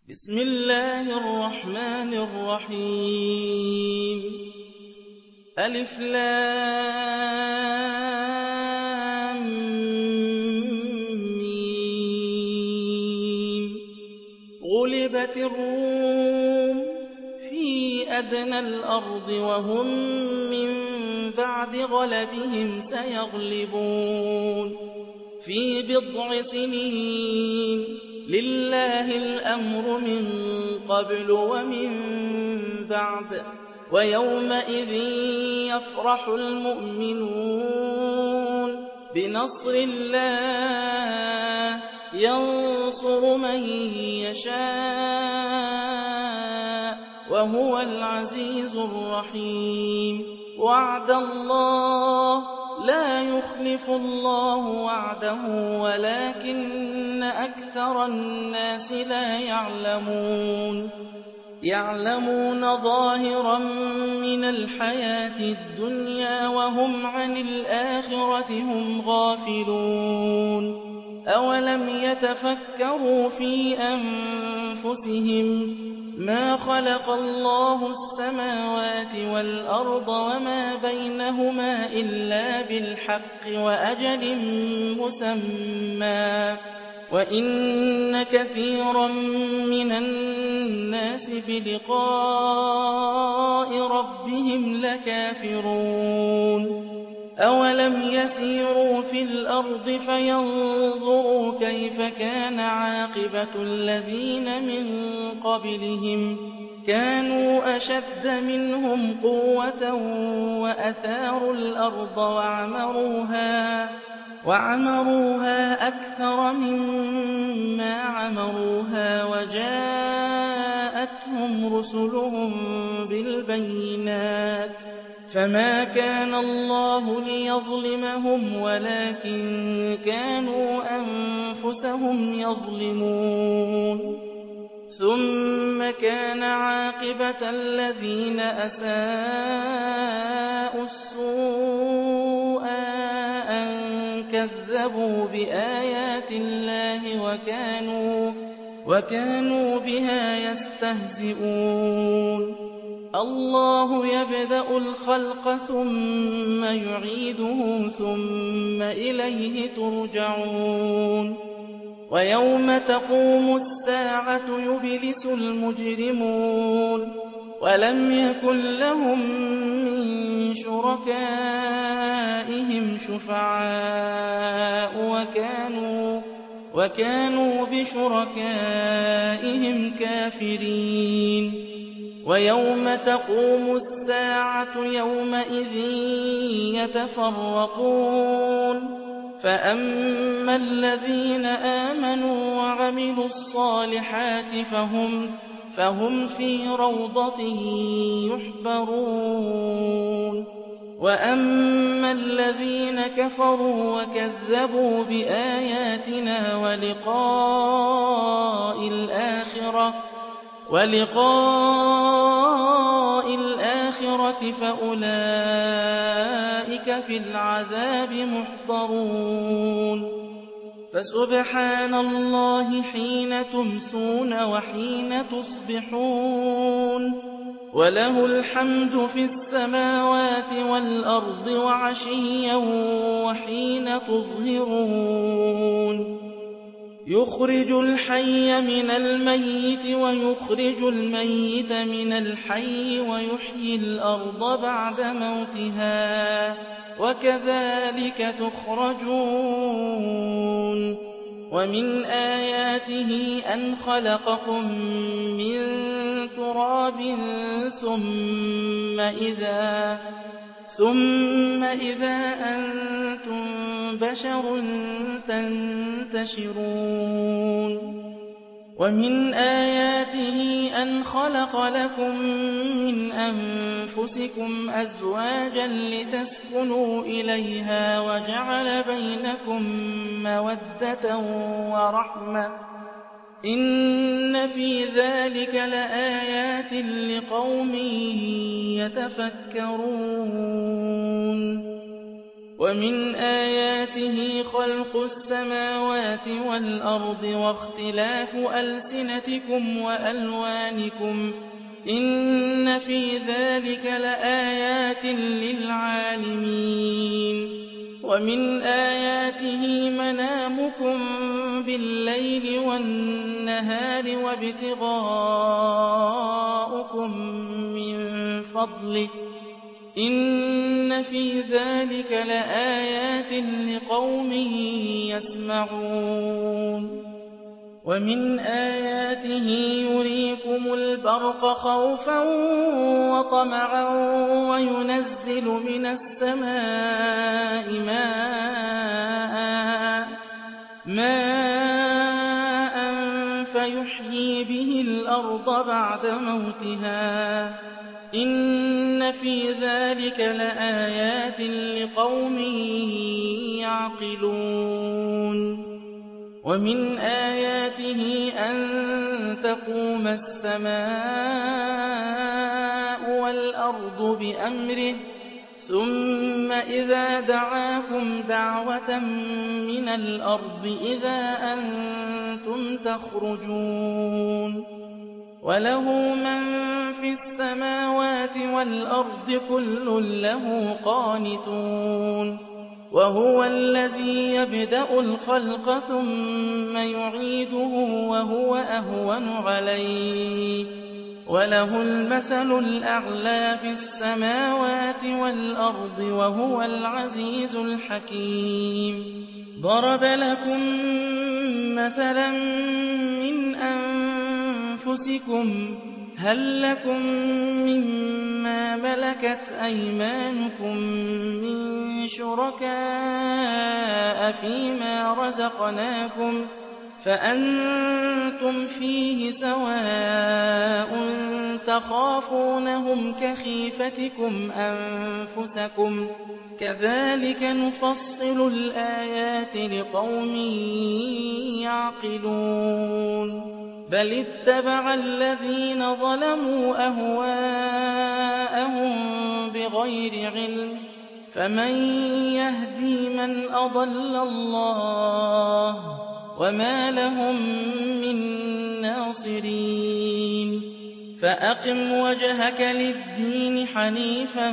بسم الله الرحمن الرحيم ألف لام ميم غلبت الروم في أدنى الأرض وهم من بعد غلبهم سيغلبون في بضع سنين لله الأمر من قبل ومن بعد ويومئذ يفرح المؤمنون بنصر الله ينصر من يشاء وهو العزيز الرحيم وعد الله لا يخلف الله وعده ولكن أكثر الناس لا يعلمون ظاهرا من الحياة الدنيا وهم عن الآخرة هم غافلون أولم يتفكروا في أنفسهم ما خلق الله السماوات والأرض وما بينهما إلا بالحق وأجل مسمى وإن كثيرا من الناس بلقاء ربهم لكافرون أولم يسيروا في الأرض فينظروا كيف كان عاقبة الذين من قبلهم كانوا أشد منهم قوة وأثاروا الأرض وعمروها أكثر مما عمروها وجاءتهم رسلهم بالبينات فما كان الله ليظلمهم ولكن كانوا أنفسهم يظلمون ثم كان عاقبة الذين أساءوا السوء أن كذبوا بآيات الله وكانوا بها يستهزئون الله يبدأ الخلق ثم يعيده ثم إليه ترجعون ويوم تقوم الساعة يبلس المجرمون ولم يكن لهم من شركائهم شفعاء وكانوا بشركائهم كافرين ويوم تقوم الساعة يومئذ يتفرقون فأما الذين آمنوا وعملوا الصالحات فهم في روضة يحبرون وأما الذين كفروا وكذبوا بآياتنا ولقاء الآخرة فأولئك في العذاب محضرون فسبحان الله حين تمسون وحين تصبحون وله الحمد في السماوات والأرض وعشيا وحين تظهرون يخرج الحي من الميت ويخرج الميت من الحي ويحيي الأرض بعد موتها وكذلك تخرجون ومن آياته أن خلقكم من تراب ثم إذا أنتم بشر تنتشرون ومن آياته أن خلق لكم من أنفسكم أزواجا لتسكنوا إليها وجعل بينكم مودة ورحمة إن في ذلك لآيات لقوم يتفكرون وَمِنْ آيَاتِهِ خَلْقُ السَّمَاوَاتِ وَالْأَرْضِ وَاخْتِلَافُ أَلْسِنَتِكُمْ وَأَلْوَانِكُمْ ۚ إِنَّ فِي ذَٰلِكَ لَآيَاتٍ لِّلْعَالِمِينَ وَمِنْ آيَاتِهِ مَنَامُكُم بِاللَّيْلِ وَالنَّهَارِ وَابْتِغَاؤُكُم مِّن فَضْلِهِ ۚ إِنَّ فِي ذَٰلِكَ لَآيَاتٍ لِّقَوْمٍ يَسْمَعُونَ وَمِنْ آيَاتِهِ يُرِيكُمُ الْبَرْقَ خَوْفًا وَطَمَعًا وَيُنَزِّلُ مِنَ السَّمَاءِ مَاءً فَيُحْيِي بِهِ الْأَرْضَ بَعْدَ مَوْتِهَا ۚ إِنَّ فِي ذَٰلِكَ لَآيَاتٍ لِّقَوْمٍ يَعْقِلُونَ وَمِنْ آيَاتِهِ أَن تَقُومَ السَّمَاءُ وَالْأَرْضُ بِأَمْرِهِ ثُمَّ إِذَا دَعَاكُمْ دَعْوَةً مِّنَ الْأَرْضِ إِذَا أَنتُمْ تَخْرُجُونَ وَلَهُ مَن فِي السَّمَاوَاتِ وَالْأَرْضِ كُلٌّ لَّهُ قَانِتُونَ وَهُوَ الَّذِي يَبْدَأُ الْخَلْقَ ثُمَّ يُعِيدُهُ وَهُوَ أَهْوَنُ عَلَيْهِ ۖ وَلَهُ الْمَثَلُ الْأَعْلَىٰ فِي السَّمَاوَاتِ وَالْأَرْضِ ۖ وَهُوَ الْعَزِيزُ الْحَكِيمُ ضَرَبَ لَكُم مَّثَلًا مِّنْ أَنفُسِكُمْ ۖ هَل لَّكُم مِّمَّا مَلَكَتْ أَيْمَانُكُم مِّن شُرَكَاءَ فِيمَا رَزَقْنَاكُمْ فَأَنتُمْ فِيهِ سَوَاءٌ تَخَافُونَهُمْ كَخِيفَتِكُمْ أَنفُسَكُمْ ۚ كَذَٰلِكَ نُفَصِّلُ الْآيَاتِ لِقَوْمٍ يَعْقِلُونَ بَلِ اتَّبَعَ الَّذِينَ ظَلَمُوا أَهْوَاءَهُم بِغَيْرِ عِلْمٍ ۖ فَمَن يَهْدِي مَنْ أَضَلَّ اللَّهُ ۖ وَمَا لَهُم مِّن نَّاصِرِينَ فَأَقِمْ وَجْهَكَ لِلدِّينِ حَنِيفًا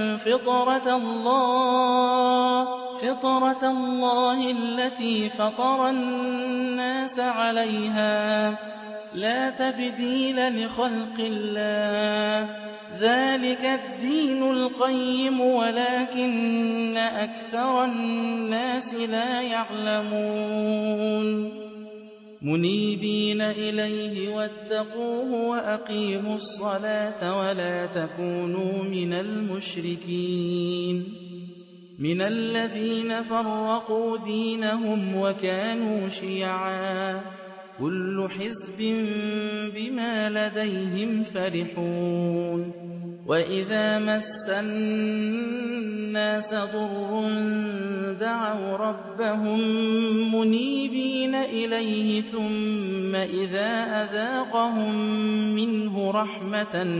فِطْرَتَ اللَّهِ الَّتِي فَطَرَ النَّاسَ عَلَيْهَا ۚ لَا تَبْدِيلَ لِخَلْقِ اللَّهِ ۚ ذَٰلِكَ الدِّينُ الْقَيِّمُ وَلَٰكِنَّ أَكْثَرَ النَّاسِ لَا يَعْلَمُونَ مُنِيبِينَ إِلَيْهِ وَاتَّقُوهُ وَأَقِيمُوا الصَّلَاةَ وَلَا تَكُونُوا مِنَ المشركين مِنَ الَّذِينَ فَرَّقُوا دِينَهُمْ وَكَانُوا شِيَعًا ۖ كُلُّ حِزْبٍ بِمَا لَدَيْهِمْ فَرِحُونَ وَإِذَا مَسَّ النَّاسَ ضُرٌّ دَعَوْا رَبَّهُم مُّنِيبِينَ إِلَيْهِ ثُمَّ إِذَا أَذَاقَهُم مِّنْهُ رَحْمَةً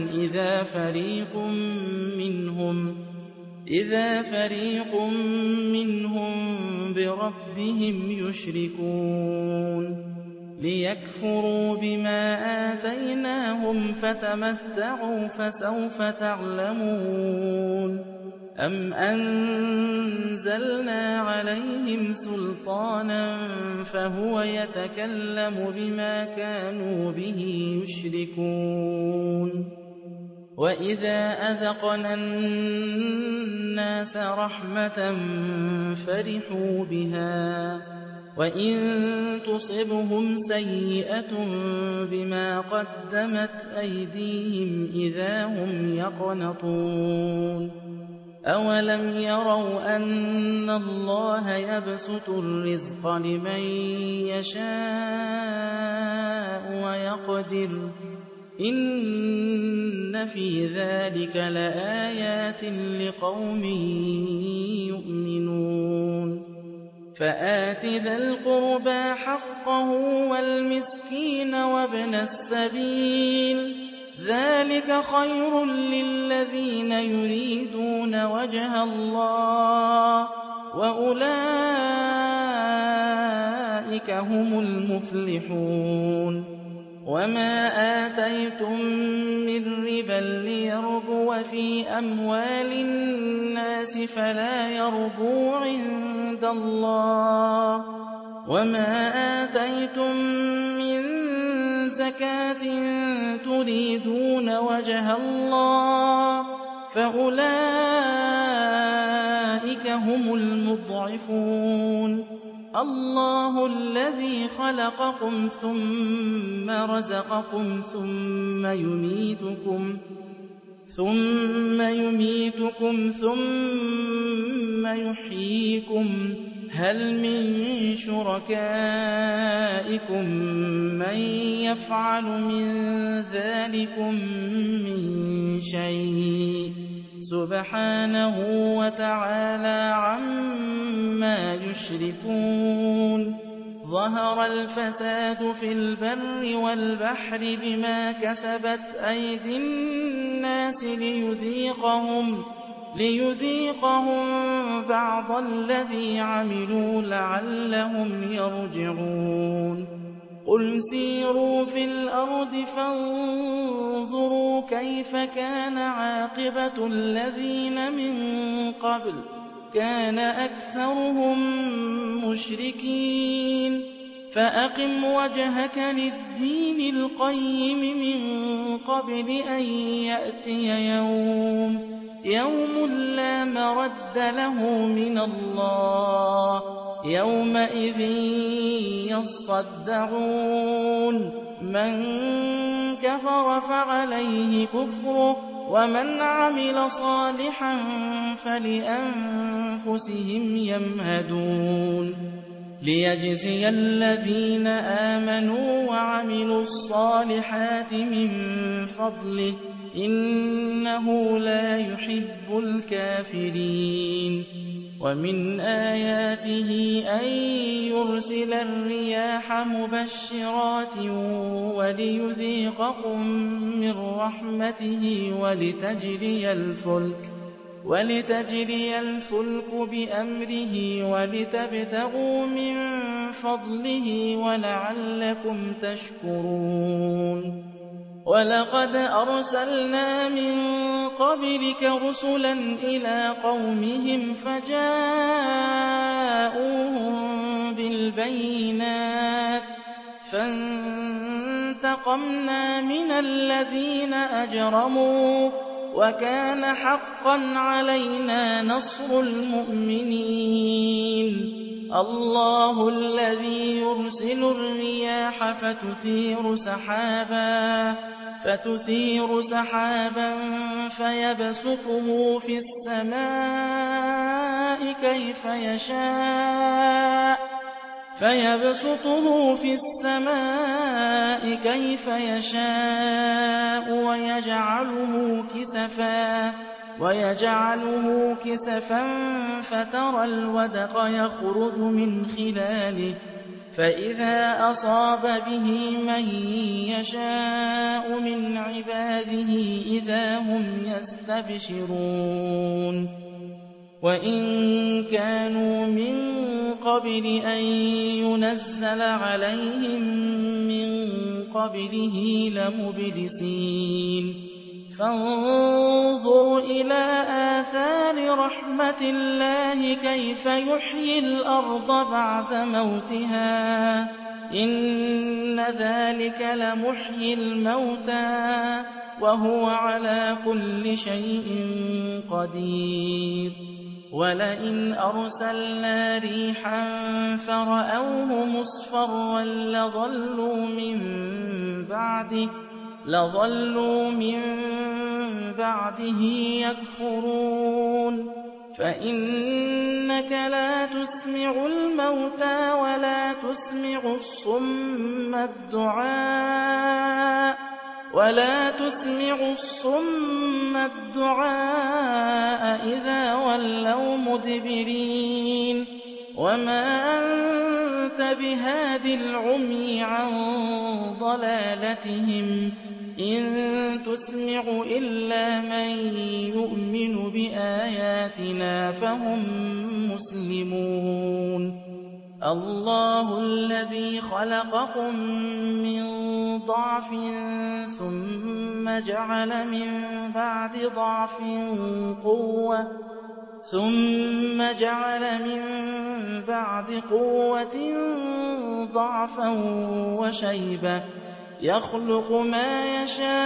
إِذَا فَرِيقٌ مِّنْهُم بِرَبِّهِمْ يُشْرِكُونَ لِيَكْفُرُوا بِمَا آتَيْنَاهُمْ فَتَمَتَّعُوا فَسَوْفَ تَعْلَمُونَ أَمْ أَنزَلْنَا عَلَيْهِمْ سُلْطَانًا فَهُوَ يَتَكَلَّمُ بِمَا كَانُوا بِهِ يُشْرِكُونَ وَإِذَا أَذَقْنَا النَّاسَ رَحْمَةً فَرِحُوا بِهَا ۖ وَإِن تُصِبْهُمْ سَيِّئَةٌ بِمَا قَدَّمَتْ أَيْدِيهِمْ إِذَا هُمْ يَقْنَطُونَ أَوَلَمْ يَرَوْا أَنَّ اللَّهَ يَبْسُطُ الرِّزْقَ لِمَن يَشَاءُ وَيَقْدِرُ ۚ إِنَّ فِي ذَٰلِكَ لَآيَاتٍ لِّقَوْمٍ يُؤْمِنُونَ فَآتِ ذَا الْقُرْبَىٰ حَقَّهُ وَالْمِسْكِينَ وَابْنَ السَّبِيلِ ۚ ذَٰلِكَ خَيْرٌ لِّلَّذِينَ يُرِيدُونَ وَجْهَ اللَّهِ ۖ وَأُولَٰئِكَ هُمُ الْمُفْلِحُونَ وَمَا آتَيْتُم مِّن رِّبًا لِّيَرْبُوَ فِي أَمْوَالِ النَّاسِ فَلَا يَرْبُو عِندَ اللَّهِ ۖ وَمَا آتَيْتُم مِّن زَكَاةٍ تُرِيدُونَ وَجْهَ اللَّهِ فَأُولَٰئِكَ هُمُ الْمُضْعِفُونَ اللَّهُ الَّذِي خَلَقَكُمْ ثُمَّ رَزَقَكُمْ ثُمَّ يُمِيتُكُمْ ثُمَّ يُحْيِيكُمْ هَلْ مِن شُرَكَائِكُم مَّن يَفْعَلُ مِن ذَٰلِكُم مِّن شَيْءٍ ۚ سُبْحَانَهُ وَتَعَالَىٰ عَمَّا يُشْرِكُونَ ظَهَرَ الْفَسَادُ فِي الْبَرِّ وَالْبَحْرِ بِمَا كَسَبَتْ أَيْدِي النَّاسِ لِيُذِيقَهُم بَعْضَ الَّذِي عَمِلُوا لَعَلَّهُمْ يَرْجِعُونَ قُلْ سِيرُوا فِي الْأَرْضِ فَانظُرُوا كَيْفَ كَانَ عَاقِبَةُ الَّذِينَ مِن قَبْلُ ۚ كَانَ أَكْثَرُهُم مُّشْرِكِينَ فَأَقِمْ وَجْهَكَ لِلدِّينِ الْقَيِّمِ مِن قَبْلِ أَن يَأْتِيَ يَوْمٌ لَّا مَرَدَّ لَهُ مِنَ اللَّهِ ۖ يَوْمَئِذٍ يَصَّدَّعُونَ مَن كَفَرَ فَعَلَيْهِ كُفْرُهُ وَمَنْ عَمِلَ صَالِحًا فَلِأَنفُسِهِمْ يَمْهَدُونَ لِيَجْزِيَ الَّذِينَ آمَنُوا وَعَمِلُوا الصَّالِحَاتِ مِن فَضْلِهِ ۚ إِنَّهُ لَا يُحِبُّ الْكَافِرِينَ وَمِنْ آيَاتِهِ أَن يُرْسِلَ الرِّيَاحَ مُبَشِّرَاتٍ وَلِيُذِيقَكُم مِّن رَّحْمَتِهِ وَلِتَجْرِيَ الْفُلْكُ بِأَمْرِهِ وَلِتَبْتَغُوا مِن فَضْلِهِ وَلَعَلَّكُمْ تَشْكُرُونَ وَلَقَدْ أَرْسَلْنَا مِن قَبْلِكَ رُسُلًا إِلَىٰ قَوْمِهِمْ فَجَاءُوهُم بِالْبَيِّنَاتِ فَانتَقَمْنَا مِنَ الَّذِينَ أَجْرَمُوا ۖ وَكَانَ حَقًّا عَلَيْنَا نَصْرُ الْمُؤْمِنِينَ اللَّهُ الَّذِي يُرْسِلُ الرِّيَاحَ فَتُثِيرُ سَحَابًا فَيَبْسُطُهُ فِي السَّمَاءِ كَيْفَ يَشَاءُ وَيَجْعَلُهُ كِسَفًا فَتَرَى الْوَدْقَ يَخْرُجُ مِنْ خِلَالِهِ فَإِذَا أَصَابَ بِهِ مَن يَشَاءُ مِنْ عِبَادِهِ إِذَا هُمْ يَسْتَبْشِرُونَ وَإِن كَانُوا مِن قَبْلِ أَن يُنَزَّلَ عَلَيْهِم مِّن قَبْلِهِ لَمُبْلِسِينَ فَانظُرْ إِلَىٰ آثَارِ رَحْمَتِ اللَّهِ كَيْفَ يُحْيِي الْأَرْضَ بَعْدَ مَوْتِهَا ۚ إِنَّ ذَٰلِكَ لَمُحْيِي الْمَوْتَىٰ ۖ وَهُوَ عَلَىٰ كُلِّ شَيْءٍ قَدِيرٌ وَلَئِنْ أَرْسَلْنَا رِيحًا فَرَأَوْهُ مُصْفَرًّا لَّظَلُّوا مِن بَعْدِهِ يَكْفُرُونَ فَإِنَّكَ لَا تُسْمِعُ الْمَوْتَىٰ وَلَا تُسْمِعُ الصُّمَّ الدُّعَاءَ إِذَا وَلَّوْا مُدْبِرِينَ وَمَا أَنتَ أَنتَ بِهَادِ الْعُمْيِ عَن ضَلَالَتِهِمْ ۖ إِن تُسْمِعُ إِلَّا مَن يُؤْمِنُ بِآيَاتِنَا فَهُم مُّسْلِمُونَ اللَّهُ الَّذِي خَلَقَكُم مِّن ضَعْفٍ ثُمَّ جَعَلَ مِن بَعْدِ قُوَّةٍ ضَعْفًا وَشَيْبَةً ۚ يَخْلُقُ مَا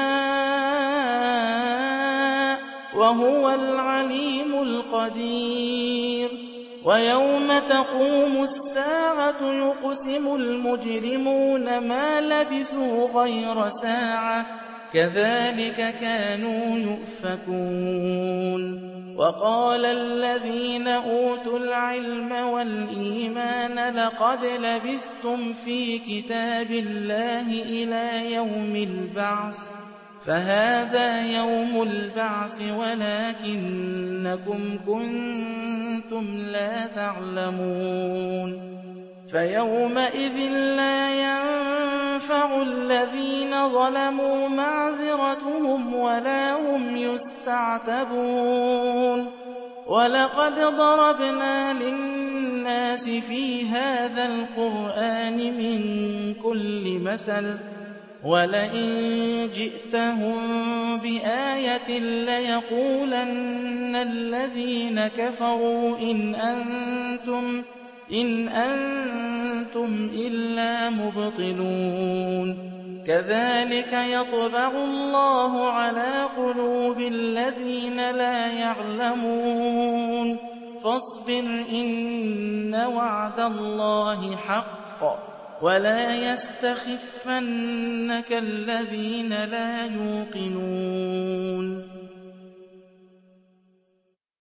يَشَاءُ ۖ وَهُوَ الْعَلِيمُ الْقَدِيرُ وَيَوْمَ تَقُومُ السَّاعَةُ يُقْسِمُ الْمُجْرِمُونَ مَا لَبِثُوا غَيْرَ سَاعَةٍ ۚ كَذَٰلِكَ كَانُوا يُؤْفَكُونَ وَقَالَ الَّذِينَ أُوتُوا الْعِلْمَ وَالْإِيمَانَ لَقَدْ لَبِثْتُمْ فِي كِتَابِ اللَّهِ إِلَىٰ يَوْمِ الْبَعْثِ ۖ فَهَٰذَا يَوْمُ الْبَعْثِ وَلَٰكِنَّكُمْ كُنتُمْ لَا تَعْلَمُونَ فَيَوْمَئِذٍ لَّا يَنفَعُ الَّذِينَ ظَلَمُوا مَعْذِرَتُهُمْ وَلَا هُمْ يُسْتَعْتَبُونَ وَلَقَدْ ضَرَبْنَا لِلنَّاسِ فِي هَٰذَا الْقُرْآنِ مِن كُلِّ مَثَلٍ ۚ وَلَئِن جِئْتَهُم بِآيَةٍ لَّيَقُولَنَّ الَّذِينَ كَفَرُوا إِنْ أَنتُمْ إِلَّا مُبْطِلُونَ كَذَٰلِكَ يَطْبَعُ اللَّهُ عَلَىٰ قُلُوبِ الَّذِينَ لَا يَعْلَمُونَ فَاصْبِرْ إِنَّ وَعْدَ اللَّهِ حَقٌّ ۖ وَلَا يَسْتَخِفَّنَّكَ الَّذِينَ لَا يُوقِنُونَ